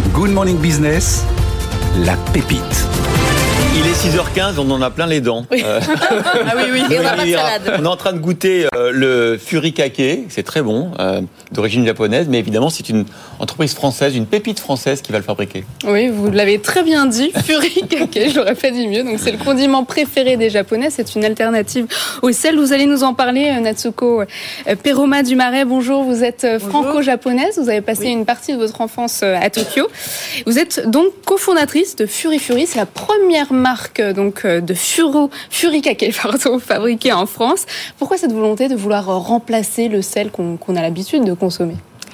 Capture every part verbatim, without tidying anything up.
Good Morning Business, la pépite. Il est six heures quinze, on en a plein les dents. Oui. Euh, ah oui, oui. Et on n'a pas de salade. On est en train de goûter euh, le furikake, c'est très bon, euh, d'origine japonaise, mais évidemment c'est une entreprise française, une pépite française qui va le fabriquer. Oui, vous l'avez très bien dit, furikake, je l'aurais pas dit mieux. Donc c'est le condiment préféré des Japonais, c'est une alternative au sel. Vous allez nous en parler, Natsuko Peroma du Marais. Bonjour, vous êtes bonjour. Franco-japonaise, vous avez passé oui. une partie de votre enfance à Tokyo. Vous êtes donc cofondatrice de Furi Furi, c'est la première marque donc de furo, furikake pardon, fabriquée en France. Pourquoi cette volonté de vouloir remplacer le sel qu'on, qu'on a l'habitude de consommer ?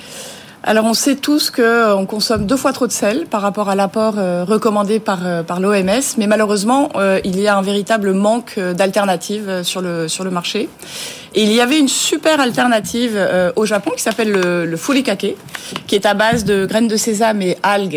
Alors on sait tous qu'on consomme deux fois trop de sel par rapport à l'apport euh, recommandé par, euh, par l'O M S, mais malheureusement euh, il y a un véritable manque d'alternatives sur le, sur le marché. Et il y avait une super alternative euh, au Japon qui s'appelle le, le furikake, qui est à base de graines de sésame et algues.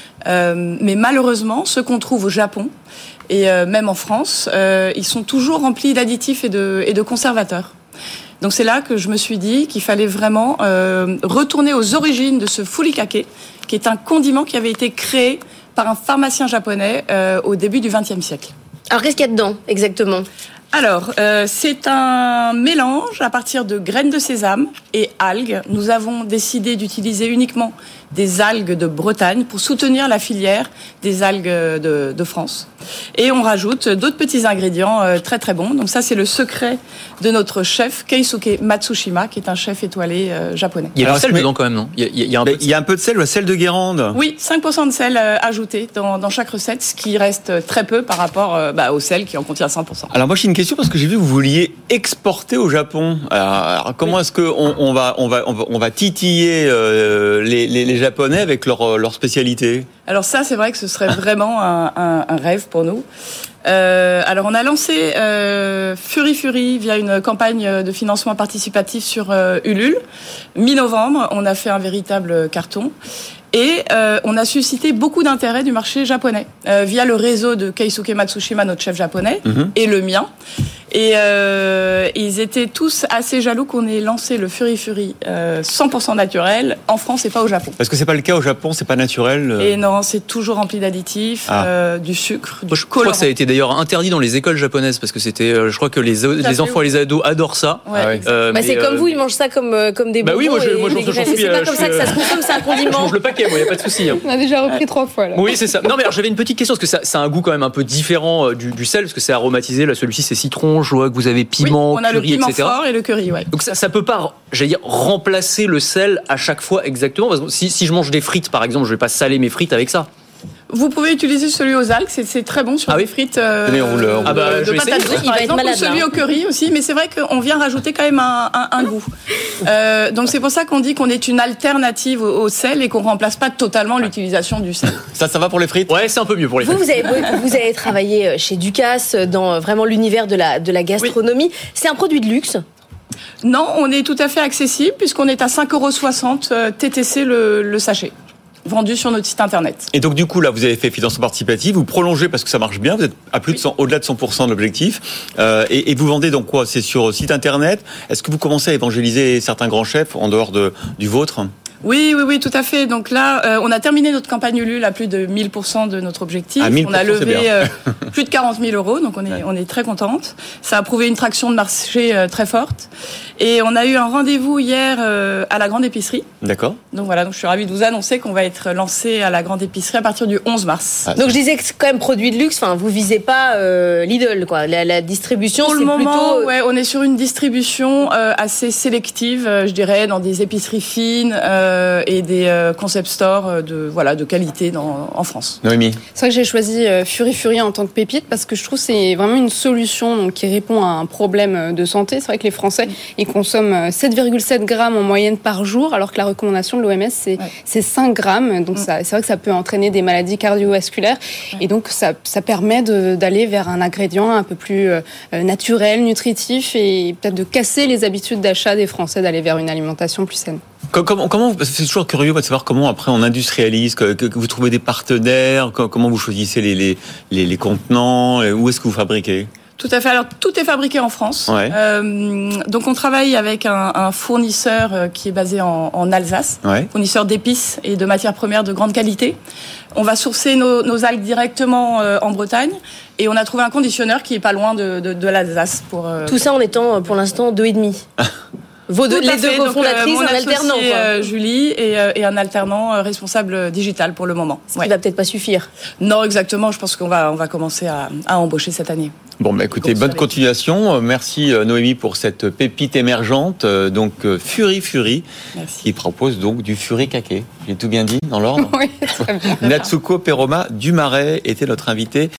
Euh, mais malheureusement, ceux qu'on trouve au Japon et euh, même en France, euh, ils sont toujours remplis d'additifs et de, et de conservateurs. Donc c'est là que je me suis dit qu'il fallait vraiment euh, retourner aux origines de ce furikake, qui est un condiment qui avait été créé par un pharmacien japonais euh, au début du vingtième siècle. Alors qu'est-ce qu'il y a dedans exactement ? Alors, euh, c'est un mélange à partir de graines de sésame et algues. Nous avons décidé d'utiliser uniquement des algues de Bretagne pour soutenir la filière des algues de, de France. Et on rajoute d'autres petits ingrédients euh, très très bons. Donc ça, c'est le secret de notre chef Keisuke Matsushima, qui est un chef étoilé euh, japonais. Il y a du sel dedans quand même, non ? Il y a, il y a un peu de... Il y a un peu de sel, le sel de Guérande. Oui, cinq pour cent de sel euh, ajouté dans, dans chaque recette, ce qui reste très peu par rapport euh, bah, au sel qui en contient cent pour cent. Alors moi, j'ai une question parce que j'ai vu que vous vouliez exporter au Japon. Alors, alors comment oui. est-ce que on, on va on va on va on va titiller euh, les, les les Japonais avec leur leur spécialité ? Alors ça, c'est vrai que ce serait vraiment un, un, un rêve pour nous. Euh, alors on a lancé euh, Furi Furi via une campagne de financement participatif sur euh, Ulule. Mi-novembre, on a fait un véritable carton. Et euh, on a suscité beaucoup d'intérêt du marché japonais euh, via le réseau de Keisuke Matsushima, notre chef japonais, mm-hmm. et le mien. Et euh, ils étaient tous assez jaloux qu'on ait lancé le Furi Furi euh, cent pour cent naturel en France et pas au Japon. Parce que c'est pas le cas au Japon, c'est pas naturel. Euh... Et non, c'est toujours rempli d'additifs, ah. euh, du sucre, du Moi, je colorant. crois que ça a été d'ailleurs interdit dans les écoles japonaises parce que c'était, euh, je crois que les, les enfants et les ados adorent ça. Ouais. Ah ouais. Euh, bah, c'est euh... comme vous, ils mangent ça comme comme des bonbons. Bah oui, moi je, moi, je, je, je suis. C'est pas comme ça que ça se consomme, c'est un condiment. Je mange le paquet, moi, y a pas de souci. Hein. On a déjà repris ouais. trois fois là. Oui, c'est ça. Non mais alors, j'avais une petite question parce que ça, ça a un goût quand même un peu différent du, du sel parce que c'est aromatisé. Là, celui-ci c'est citron. Je vois que vous avez piment, oui, on a curry, le piment et cetera. Fort et le curry, ouais. Donc ça, ça peut pas, j'allais dire, remplacer le sel à chaque fois exactement. Parce que si, si je mange des frites, par exemple, je vais pas saler mes frites avec ça. Vous pouvez utiliser celui aux algues, c'est, c'est très bon sur ah les oui frites euh, Allez, on le, on ah bah, de, de patates douces, par exemple, ou celui au curry aussi. Mais c'est vrai qu'on vient rajouter quand même un, un, un goût. Euh, donc c'est pour ça qu'on dit qu'on est une alternative au, au sel et qu'on remplace pas totalement l'utilisation du sel. Ça, ça va pour les frites ? Ouais, c'est un peu mieux pour les frites. Vous, vous avez, vous avez travaillé chez Ducasse dans vraiment l'univers de la, de la gastronomie. Oui. C'est un produit de luxe ? Non, on est tout à fait accessible puisqu'on est à cinq euros soixante T T C le, le sachet. Vendu sur notre site internet. Et donc du coup là vous avez fait financement participatif, vous prolongez parce que ça marche bien, vous êtes à plus de cent, au-delà de cent pour cent de l'objectif, euh, et, et vous vendez donc quoi ? C'est sur site internet. Est-ce que vous commencez à évangéliser certains grands chefs en dehors de, du vôtre ? Oui, oui, oui, tout à fait. Donc là, euh, on a terminé notre campagne Ulule à plus de mille pour cent de notre objectif. Ah, mille pour cent, on a levé euh, plus de quarante mille euros, donc on est, ouais. on est très contente. Ça a prouvé une traction de marché euh, très forte. Et on a eu un rendez-vous hier euh, à la Grande Épicerie. D'accord. Donc voilà, donc je suis ravie de vous annoncer qu'on va être lancé à la Grande Épicerie à partir du onze mars. Ah, donc je disais que c'est quand même produit de luxe. Enfin, vous visez pas euh, Lidl, quoi. La, la distribution, pour c'est le moment, plutôt. Ouais, on est sur une distribution euh, assez sélective, euh, je dirais, dans des épiceries fines euh, et des euh, concept stores de voilà de qualité dans, en France. Noémie. C'est vrai que j'ai choisi euh, Furi Furi en tant que pépite parce que je trouve que c'est vraiment une solution donc, qui répond à un problème de santé. C'est vrai que les Français ils consomment sept virgule sept grammes en moyenne par jour, alors que la recommandation de l'O M S c'est, ouais. c'est cinq grammes. Donc ouais. ça, c'est vrai que ça peut entraîner des maladies cardiovasculaires ouais. et donc ça, ça permet de, d'aller vers un ingrédient un peu plus euh, naturel, nutritif et peut-être de casser les habitudes d'achat des Français d'aller vers une alimentation plus saine. Comment, comment, c'est toujours curieux de savoir comment après on industrialise, que, que vous trouvez des partenaires, comment vous choisissez les, les, les, les contenants, où est-ce que vous fabriquez ? Tout à fait. Alors, tout est fabriqué en France. Ouais. Euh, donc, on travaille avec un, un fournisseur qui est basé en, en Alsace, Ouais. fournisseur d'épices et de matières premières de grande qualité. On va sourcer nos, nos algues directement euh, en Bretagne et on a trouvé un conditionneur qui est pas loin de, de, de l'Alsace pour. Euh, Tout ça en étant, pour l'instant, deux et demi. Vos deux, Tout à les deux fait. Donc, cofondatrices, euh, mon un alternant. associé, Quoi. euh, Julie et, euh, et un alternant euh, responsable digital pour le moment. Ce qui va peut-être pas suffire. Non, exactement. Je pense qu'on va, on va commencer à, à embaucher cette année. Bon, bah écoutez, Bon, bonne ça va. continuation. Merci Noémie pour cette pépite émergente. Donc Fury Fury, Merci. qui propose donc du furikake. J'ai tout bien dit dans l'ordre. Oui, très bien. Natsuko Peroma du Marais était notre invité.